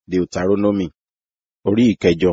Deuteronomy orí ìkẹjọ.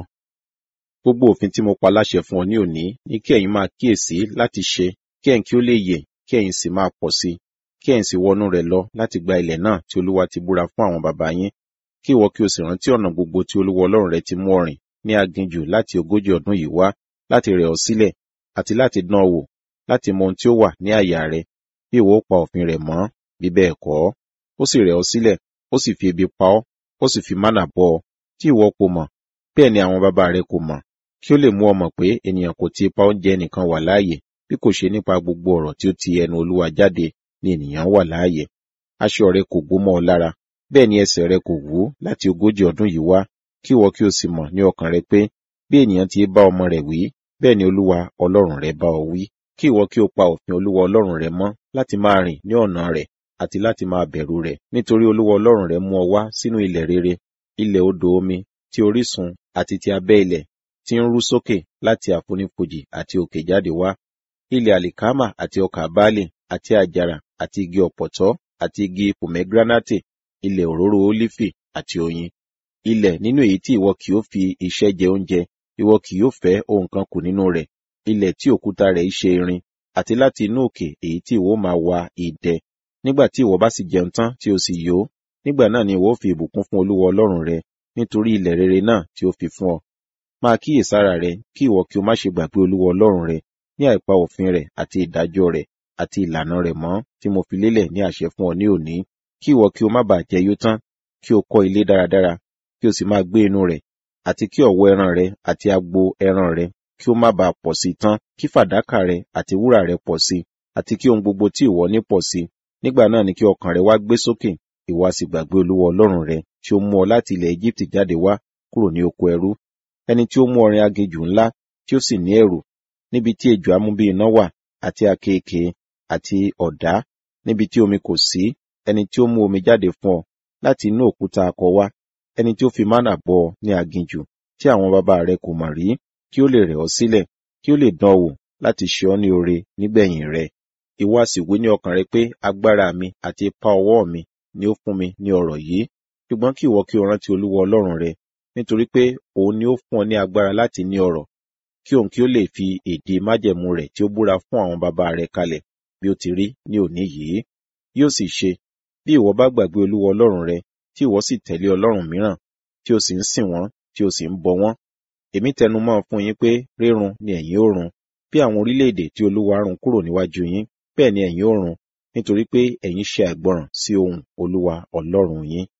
Gbogbo òfin tí mo pa láṣẹ fún ọ ní òní ní kí ẹ̀yin máa kíyèsí láti ṣe, kí ẹ̀yin kí ó lè yè, kí ẹ̀yin sì máa pọ̀ sí, kí ẹ̀yin sì wọnú rẹ̀ lọ láti gba ilẹ̀ náà tí Olúwa ti búra fún àwọn baba yín, kí ìwọ kí o sì rántí ọ̀nà gbogbo tí Olúwa Ọlọ́run rẹ ti mú ọ rìn ní aginjù láti 40 ọdún yìí wá, láti rẹ̀ ọ́ sílẹ̀, àti láti dán ọ wò, láti mọ ohun tí ó wà ní àyà rẹ, bí ìwọ ó pa òfin rẹ̀ mọ́, bí bẹ́ẹ̀ kọ́. Ó sì rẹ̀ ọ́ sílẹ̀, ó sì fi ebi pa ọ́, ó sì fi mánà bọ́ ọ, tí ìwọ kò mọ̀, bẹ́ẹ̀ ni àwọn baba rẹ kò mọ̀, kí ó lè mú ọ mọ̀ pé ènìyàn kò ti ipa oúnjẹ ẹnìkan wà láàyè, bí kò ṣe nípa gbogbo ọ̀rọ̀ tí ó ti ẹnu Olúwa jáde ni ènìyàn wà láàyè. Aṣọ rẹ kò gbó mọ́ ọ lára, bẹ́ẹ̀ ni ẹsẹ̀ rẹ kò wú láti 40 ọdún yìí wá, kí ìwọ kí o sì mọ̀ ní ọkàn rẹ pé bí ènìyàn ti bá ọmọ rẹ̀ wí, bẹ́ẹ̀ ni Olúwa Ọlọ́run rẹ bá ọ wí. Kí ìwọ kí o pa òfin Olúwa Ọlọ́run rẹ mọ́, láti máa rìn ní ọ̀nà rẹ̀ àti láti máa bẹ̀rù rẹ̀, nítorí Olúwa Ọlọ́run rẹ mú ọ wá sínú ilẹ̀ rere, ilẹ̀ odò omi, ti orísun àti ti abẹ́ ilẹ̀, tí ń rú sókè láti àfonífojì àti òkè jáde wá, ilẹ̀ àlìkámà àti ọkà báálì àti àjàrà àti igi ọ̀pọ̀tọ́ àti igi pòmẹ́gíránátì, ilẹ̀ òróró ólífì àti oyin, ilẹ̀ nínú èyí tí ìwọ kì yóò fi iṣẹ́ jẹ oúnjẹ, ìwọ kì yóò fẹ́ ohun kan kù nínú rẹ̀, ilẹ̀ tí òkúta rẹ̀ ṣe irin, àti láti inú òkè èyí tí ìwọ máa wa idẹ. Nígbà tí ìwọ bá sì jẹun tán tí o sì yó, nígbà náà ni ìwọ ó fi ìbùkún fún Olúwa Ọlọ́run rẹ, nítorí ilẹ̀ rere náà tí ó fi fún ọ. Máa kíyèsára rẹ, kí ìwọ kí o má ṣe gbàgbé Olúwa Ọlọ́run rẹ, ní àìpa òfin rẹ̀ àti ìdájọ́ rẹ̀ àti ìlànà rẹ̀ mọ́ tí mo fi lélẹ̀ ní àṣẹ fún ọ ní òní, kí ìwọ kí o má bàa jẹ yó tán, kí o kọ́ ilé dáradára, kí o sì máa gbé inú rẹ̀, àti kí ọ̀wọ́ ẹran rẹ àti agbo ẹran rẹ kí ó má bàa pọ̀ sí tán, kí fàdákà rẹ àti wúrà rẹ pọ̀ sí, àti kí ohun gbogbo tí ìwọ ní pọ̀ sí. Nígbà náà ni kí ọkàn rẹ wá gbé sókè, ìwọ a sì gbàgbé Olúwa Ọlọ́run rẹ, tí ó mú ọ láti ilẹ̀ Égíptì jáde wá kúrò ní oko ẹrú, ẹni tí ó mú ọ rin aginjù ńlá, tí ó sì ní ẹ̀rù, níbi tí ejò amúbí iná wà, àti àkekèé, àti ọ̀dá, níbi tí omi kò sí, ẹni tí ó mú omi jáde fún ọ láti inú òkúta akọ wá, ẹni tí ó fi mánà bọ́ ọ ní aginjù, tí àwọn baba rẹ kò mọ̀ rí, kí ó lè rẹ̀ ọ́ sílẹ̀, kí ó lè dán ọ wò láti ṣe ọ́ ní oore nígbẹ̀yìn rẹ̀. Ìwọ a sì wí ní ọkàn rẹ pé agbára mi àti ipá ọwọ́ mi ni ó fún mi ní ọrọ̀ yìí, ṣùgbọ́n kí ìwọ kí o rántí Olúwa Ọlọ́run rẹ, nítorí pé òun ni ó fún ọ ní agbára láti ní ọrọ̀, kí òun kí ó lè fi ìdí májẹ̀mú rẹ̀ tí ó búra fún àwọn baba rẹ̀ kalẹ̀, bí ó ti rí ní òní yìí. Yóò sì ṣe, bí ìwọ bá gbàgbé Olúwa Ọlọ́run rẹ, tí ìwọ sì tẹ̀lé ọlọ́run mìíràn, tí o sì ń sìn wọ́n, tí o sì ń bọ wọ́n. Èmi tẹnumọ́ fún yín pé rírun ni ẹ̀yin ó run, bí àwọn orílẹ̀-èdè tí Olúwa run kúrò níwájú yín, bẹ́ẹ̀ ni ẹ̀yin ó run, nítorí pé ẹ̀yin ṣe àìgbọràn sí ohùn Olúwa Ọlọ́run yín.